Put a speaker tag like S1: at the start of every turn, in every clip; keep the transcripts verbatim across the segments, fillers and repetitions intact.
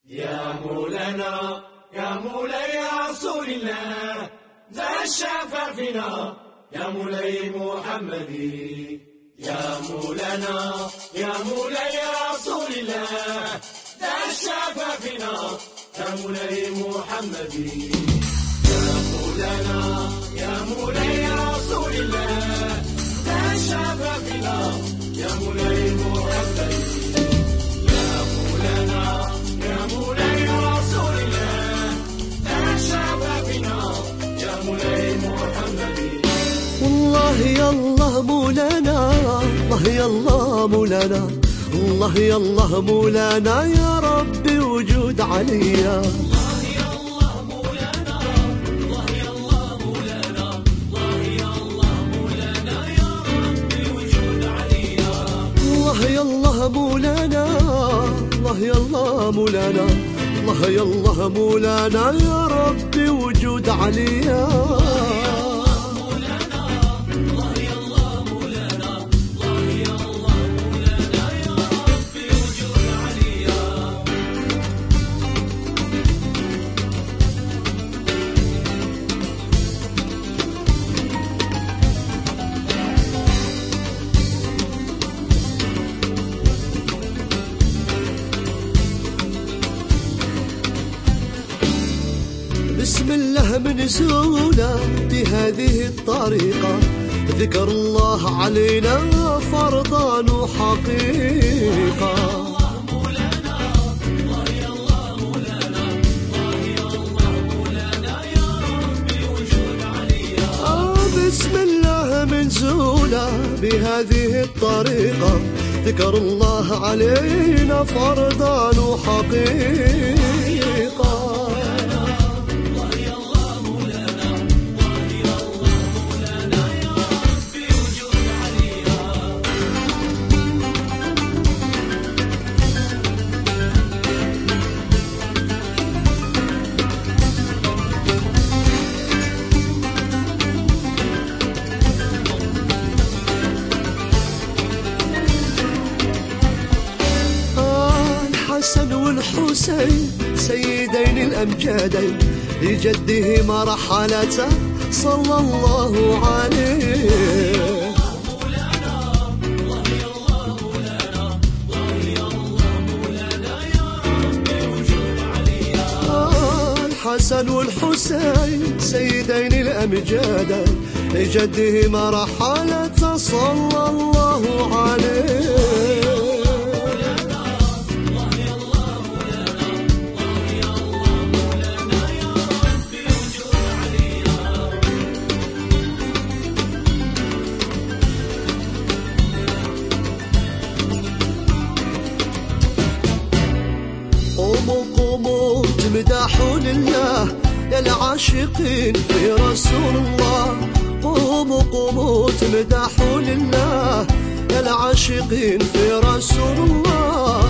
S1: يا مولانا يا مولاي يا رسول الله زاد الشفا فينا يا مولاي محمدي. يا مولانا يا مولاي يا رسول الله زاد الشفا فينا يا مولاي محمدي. يا مولانا يا مولاي يا رسول الله زاد الشفا فينا يا مولاي محمدي. يا مولانا يا مولاي يا رسول الله زاد الشفا فينا يا مولاي محمدي.
S2: والله يا الله مولانا، الله يا الله مولانا، الله يا الله مولانا يا ربي وجود عليا.
S1: الله يا الله مولانا، الله يا الله مولانا، الله يا الله مولانا يا ربي وجود عليا.
S2: الله يا الله مولانا، الله يا الله مولانا، الله يا الله مولانا يا ربي وجود عليا. بسم الله منزولة بهذه الطريقة، ذكر الله علينا فرضا وحقيقة. بسم الله منزولة بهذه الطريقة، ذكر الله علينا فرضا وحقيقة. الحسن والحسين سيدين الأمجادين لجدهما رحلتا صلى الله عليه. الحسن والحسين سيدين الأمجادين لجدهما رحلتا صلى الله عليه. قوموا قوموا تمدحوا لله يا العاشقين في رسول الله. قوموا قوموا تمدحوا لله يا العاشقين في رسول الله.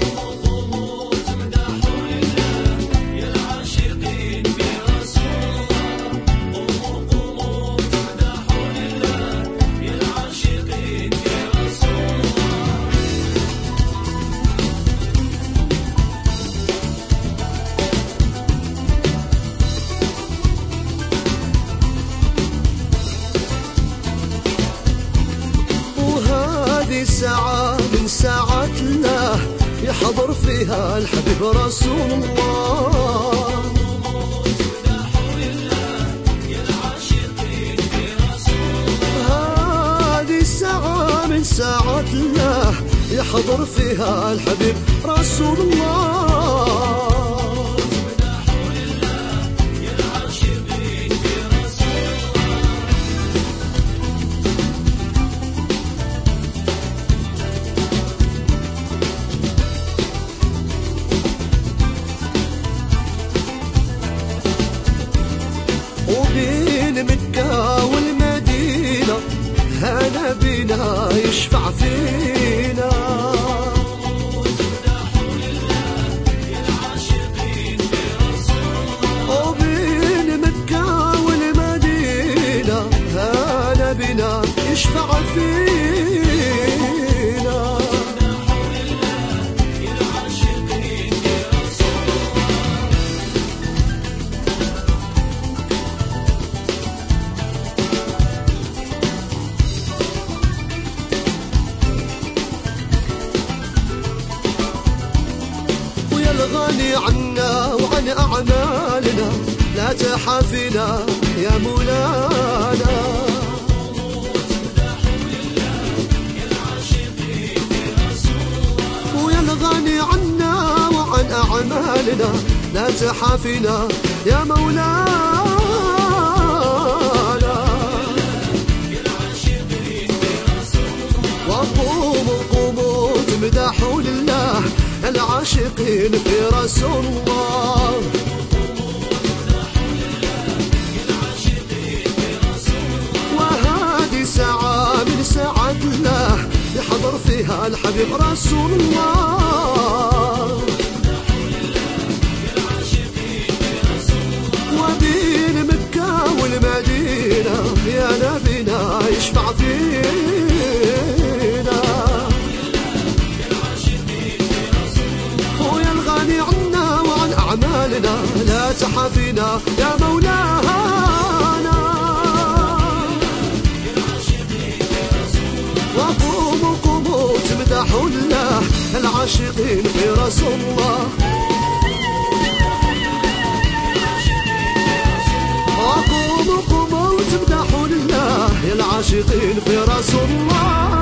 S2: ساعة من ساعات الله يحضر فيها الحبيب رسول الله. هذه الساعة من ساعات الله يحضر فيها الحبيب رسول الله. وبين مكة والمدينة هنا بنا يشفع فينا. وبين مكة والمدينة هنا بنا يشفع فينا. الغني عنا وعن أعمالنا لا تحافنا يا مولانا. ويا الغني عنا وعن أعمالنا لا تحافنا يا مولانا. وقوموا قوموا تمدحوا لله العاشقين في رسول الله. وهذه ساعة من ساعات الله يحضر فيها الحبيب رسول الله. وبين مكة والمدينة يا نبينا يشفع فينا. ويا الغني عنا وعن أعمالنا لا تحافينا يا مولانا. وقوموا قوموا تمدحوا الله العاشقين في رسول الله. وقوموا قوموا تمدحوا لله العاشقين في رسول الله.